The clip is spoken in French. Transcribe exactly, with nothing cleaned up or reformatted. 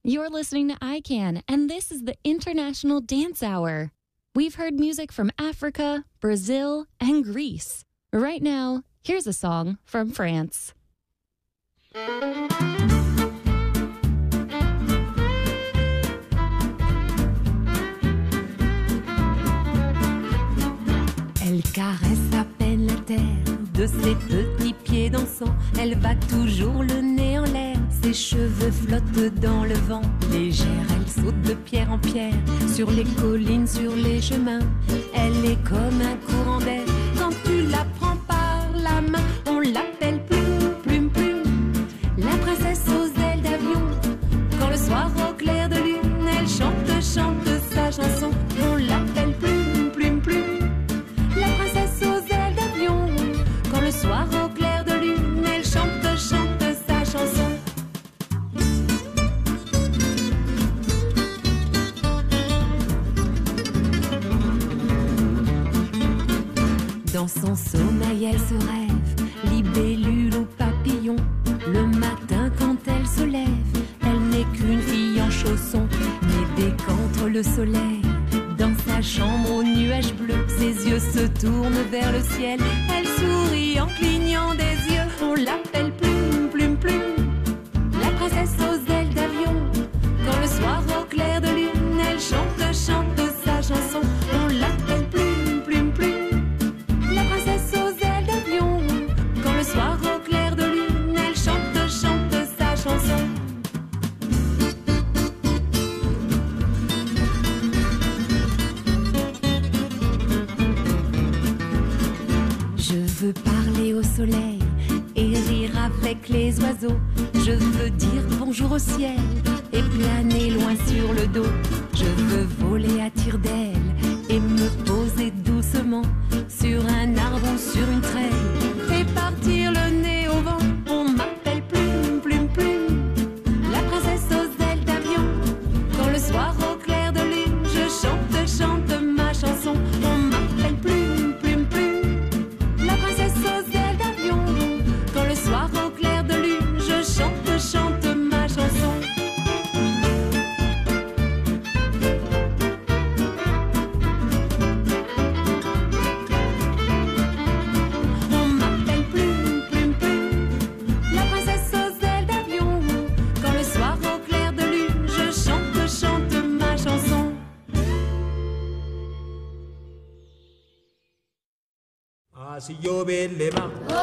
You're listening to I CAN, and this is the International Dance Hour. We've heard music from Africa, Brazil, and Greece. Right now, here's a song from France. Elle caresse à peine la terre de ses petits pieds dansants. Elle va toujours le nez en l'air, ses cheveux flottent dans le vent. Légère, elle saute de pierre en pierre, sur les collines, sur les chemins. Elle est comme un courant d'air, quand tu la prends par la main. On l'appelle Plume, Plume, Plume, la princesse aux ailes d'avion. Quand le soir au clair de lune, elle chante, chante sa chanson. On l'appelle Plume, Plume, Plume, la princesse aux ailes d'avion. Quand le soir au clair de lune, elle chante, chante sa chanson. Dans son sommeil, elle se rêve, libellule ou papillon. Le matin, quand elle se lève, elle n'est qu'une fille en chaussons. Mais dès qu'entre le soleil, dans sa chambre aux nuages bleus, ses yeux se tournent vers le ciel. Elle sourit en clignant des yeux. On l'appelle Plume, Plume, Plume, la princesse aux ailes d'avion. Quand le soir au clair de lune, elle chante, chante sa chanson. On l'appelle Plume, Plume, Plume, la princesse aux ailes d'avion. Quand le soir au clair de lune, elle chante, chante sa chanson. Je veux parler au soleil et rire avec les oiseaux. Je veux dire bonjour au ciel et planer loin sur le dos. Je veux voler à tire-d'aile et me poser doucement sur un arbre ou sur une treille et partir le nez au vent. On m'appelle Plume, Plume, Plume, la princesse aux ailes d'avion. Quand le soir au clair de lune, je chante, chante ma chanson. On m'appelle Plume, Plume, Plume, la princesse aux ailes d'avion. Quand le soir au clair de lune, je chante, chante ma chanson. On m'appelle Plume, Plume, Plume, la princesse aux ailes d'avion. Quand le soir au clair de lune, je chante, chante ma chanson. Ah, si yo belle ma